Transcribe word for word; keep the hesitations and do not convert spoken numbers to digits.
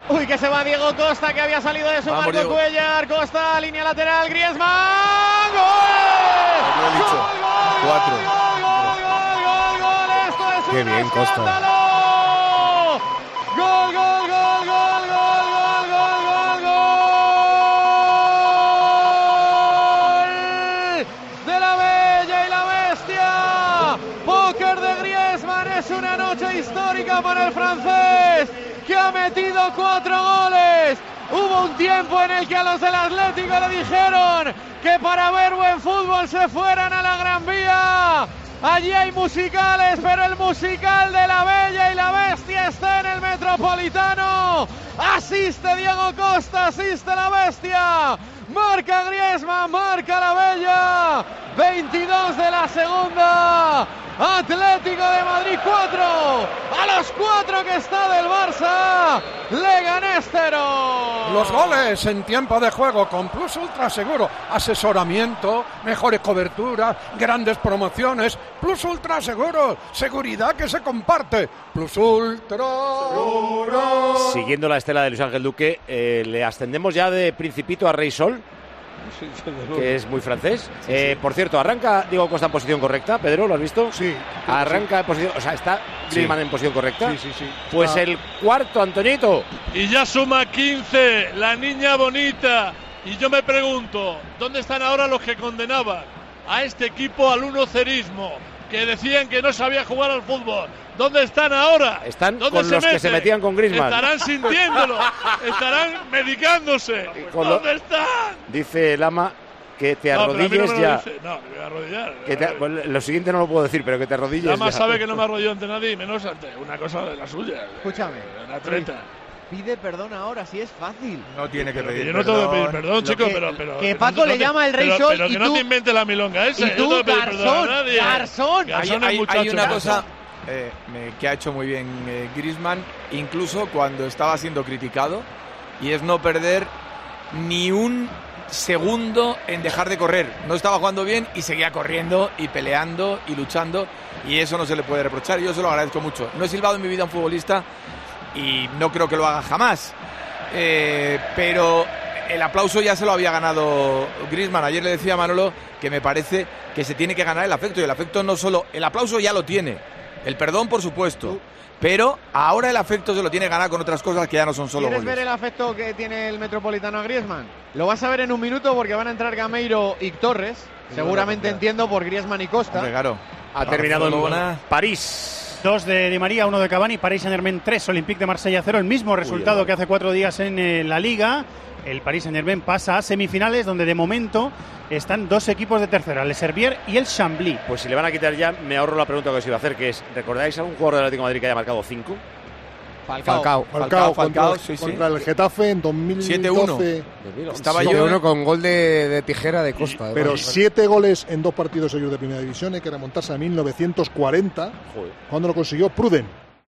Uy, que se va Diego Costa, que había salido de su Vamos, marco. Diego. Cuellar, Costa, línea lateral, Griezmann. ¡Gol! Lo he dicho. ¡Gol, gol, Cuatro. gol, gol, gol, gol, gol! Esto es Qué un bien, Costa. escándalo. Gol, gol, gol, gol, gol, gol, gol, gol, gol de la Bella y la Bestia. Póker de Griezmann, es una noche histórica para el francés, que ha metido cuatro goles. Hubo un tiempo en el que a los del Atlético le dijeron que para ver buen fútbol se fueran a la Gran Vía. Allí hay musicales, pero el musical de la Bella y la Bestia está en el Metropolitano. Asiste Diego Costa, asiste la Bestia. Marca Griezmann, marca la Bella. veintidós de la segunda. Atlético de Madrid cuatro. A los cuatro que está del Barça. Leganés cero. Los goles en tiempo de juego con Plus Ultra Seguro. Asesoramiento, mejores coberturas, grandes promociones. Plus Ultra Seguro. Seguridad que se comparte. Plus Ultra Seguro. Siguiendo la estela de Luis Ángel Duque, eh, le ascendemos ya de Principito a Rey Sol, que es muy francés. Sí, eh, sí. Por cierto, arranca Diego Costa en posición correcta. Pedro, ¿lo has visto? Sí. Arranca en posición, o sea, está Griezmann Sí. en posición correcta. Sí, sí, sí. Pues Ah. el cuarto, Antoñito. Y ya suma quince, la niña bonita. Y yo me pregunto, ¿dónde están ahora los que condenaban a este equipo al unocerismo? Que decían que no sabía jugar al fútbol. ¿Dónde están ahora? Están ¿Dónde con se los que meten? se metían con Griezmann. Estarán sintiéndolo, estarán medicándose. Con lo- ¿Dónde están? Dice el ama que te No, pero a mí no arrodilles me lo ya. dice. No, me voy a arrodillar. Que te- bueno, lo siguiente no lo puedo decir, pero que te arrodilles Nada más ya. sabe que no me arrodillo ante nadie, y menos ante una cosa de la suya. Escúchame. Un atleta. Pide perdón ahora, si es fácil. No tiene que Pero pedir yo no tengo que pedir perdón. perdón, Lo chico, que- pero, pero... que no- Paco no le te- llama el Rey pero- Sol Pero y que no tú- te invente la milonga esa. Y yo tú, no tengo que pedir perdón a garzón, nadie. garzón. Hay, Garzón es hay- muchacho, hay una garzón. cosa eh, me- que ha hecho muy bien eh, Griezmann, incluso cuando estaba siendo criticado, y es no perder ni un segundo en dejar de correr. No estaba jugando bien y seguía corriendo y peleando y luchando, y eso no se le puede reprochar. Yo se lo agradezco mucho. No he silbado en mi vida a un futbolista y no creo que lo haga jamás. Eh, pero el aplauso ya se lo había ganado Griezmann. Ayer le decía a Manolo que me parece que se tiene que ganar el afecto, y el afecto no solo, el aplauso ya lo tiene, el perdón por supuesto, pero ahora el afecto se lo tiene que ganar con otras cosas que ya no son solo ¿Quieres goles. ver el afecto que tiene el Metropolitano a Griezmann? Lo vas a ver en un minuto porque van a entrar Gameiro y Torres. Seguramente bueno, entiendo por Griezmann y Costa. Hombre, claro. Ha terminado en Barcelona. París. Dos de Di María, uno de Cavani, Paris Saint-Germain tres, Olympique de Marsella cero, el mismo resultado Uy, que hace cuatro días en eh, la Liga. El Paris Saint-Germain pasa a semifinales, donde de momento están dos equipos de tercera, el Serbier y el Chambly. Pues si le van a quitar ya, me ahorro la pregunta que os iba a hacer, que es, ¿recordáis algún jugador del Atlético de Madrid que haya marcado cinco? Falcao. Falcao. Falcao, contra, Falcao, sí, sí. contra el Getafe en dos mil siete uno. doce. Estaba siete yo uno en- con gol de, de tijera de Costa. Pero además. siete goles en dos partidos seguidos de Primera División. Hay que remontarse a mil novecientos cuarenta, Joder. cuando lo consiguió Pruden.